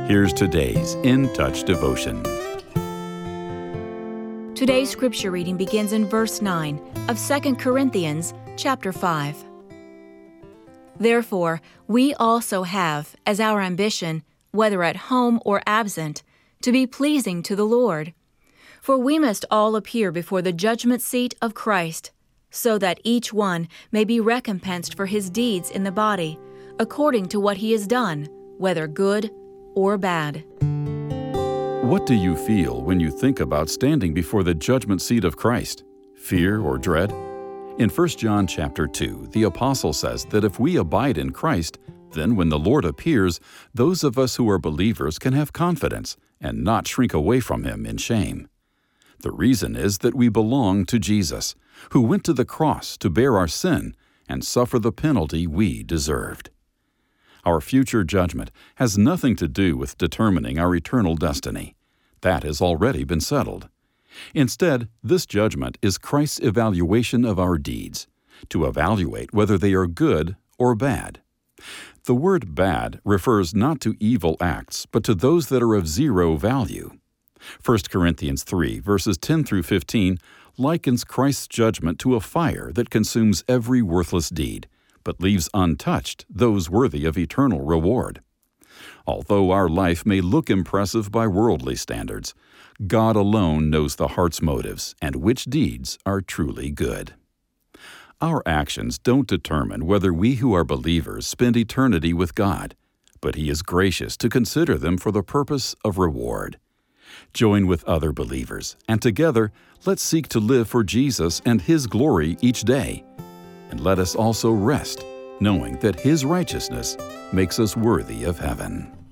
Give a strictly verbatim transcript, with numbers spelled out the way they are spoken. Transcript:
Here's today's In Touch devotion. Today's scripture reading begins in verse nine of Second Corinthians chapter five. Therefore, we also have as our ambition, whether at home or absent, to be pleasing to the Lord. For we must all appear before the judgment seat of Christ, so that each one may be recompensed for his deeds in the body, according to what he has done, whether good or bad. What do you feel when you think about standing before the judgment seat of Christ? Fear or dread? In First John chapter two, the apostle says that if we abide in Christ, then when the Lord appears, those of us who are believers can have confidence and not shrink away from him in shame. The reason is that we belong to Jesus, who went to the cross to bear our sin and suffer the penalty we deserved. Our future judgment has nothing to do with determining our eternal destiny. That has already been settled. Instead, this judgment is Christ's evaluation of our deeds, to evaluate whether they are good or bad. The word bad refers not to evil acts, but to those that are of zero value. First Corinthians three, verses ten through fifteen, likens Christ's judgment to a fire that consumes every worthless deed, but leaves untouched those worthy of eternal reward. Although our life may look impressive by worldly standards, God alone knows the heart's motives and which deeds are truly good. Our actions don't determine whether we who are believers spend eternity with God, but He is gracious to consider them for the purpose of reward. Join with other believers, and together let's seek to live for Jesus and His glory each day. And let us also rest, knowing that His righteousness makes us worthy of heaven.